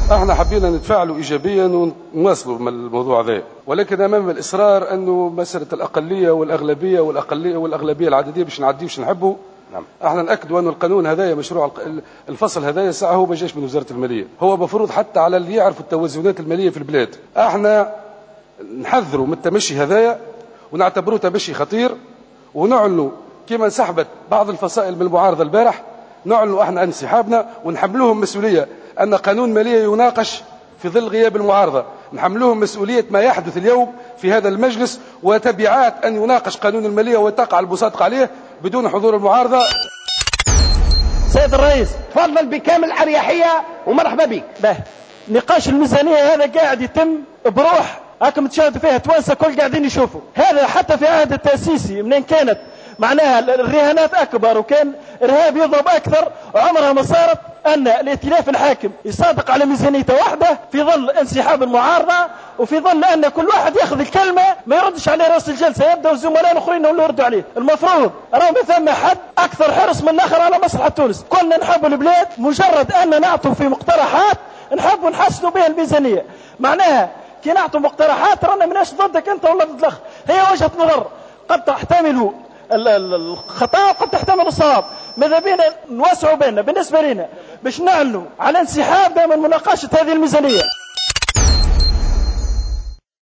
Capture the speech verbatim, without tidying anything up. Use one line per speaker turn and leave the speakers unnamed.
احنا حبينا نتفاعلوا ايجابيا ونواصلوا من الموضوع هذا، ولكن امام الاصرار انه مساله الاقليه والاغلبيه والاقليه والاغلبيه العدديه باش نعدي باش نحبوا. نعم. احنا ناكدوا انه القانون هذايا مشروع الفصل هذايا ساعه هو ما جاش من وزاره الماليه، هو مفروض حتى على اللي يعرفوا التوازنات الماليه في البلاد. احنا نحذروا من التمشي هذايا ونعتبروه تمشي خطير، ونعلنوا كما انسحبت بعض الفصائل من المعارضه البارح، نعلنوا احنا انسحابنا ونحملوهم مسؤوليه ان قانون ماليه يناقش في ظل غياب المعارضه، نحملوهم مسؤوليه ما يحدث اليوم في هذا المجلس وتبعات ان يناقش قانون الماليه وتقع المصادقه عليه بدون حضور المعارضه.
سيد الرئيس تفضل بكامل اريحيه ومرحبا بك.
به نقاش الميزانيه هذا قاعد يتم بروح هاكم تشاهدوا فيها توانسه كل قاعدين يشوفوا هذا، حتى في عهد التاسيسي منين كانت معناها الرهانات اكبر وكان ارهاب يضرب اكثر، عمرها ما صارت ان الائتلاف الحاكم يصادق على ميزانيته واحده في ظل انسحاب المعارضه، وفي ظل ان كل واحد ياخذ الكلمه ما يردش عليه راس الجلسه، يبدا الزملاء الاخرين اللي يردوا عليه. المفروض راه ما ثم حد اكثر حرص من الاخر على مصلحه تونس. كلنا نحب البلاد، مجرد ان نعطوا في مقترحات نحبوا نحسنوا بها الميزانيه، معناها كي نعطوا مقترحات رانا مناش ضدك انت ولا ضد الاخر، هي وجهه نظر قد تحتمل الخطا وقد تحتمل الصواب. ماذا بينا نوسعوا بيننا بالنسبه لنا باش نعلنوا على انسحاب من مناقشه هذه الميزانيه.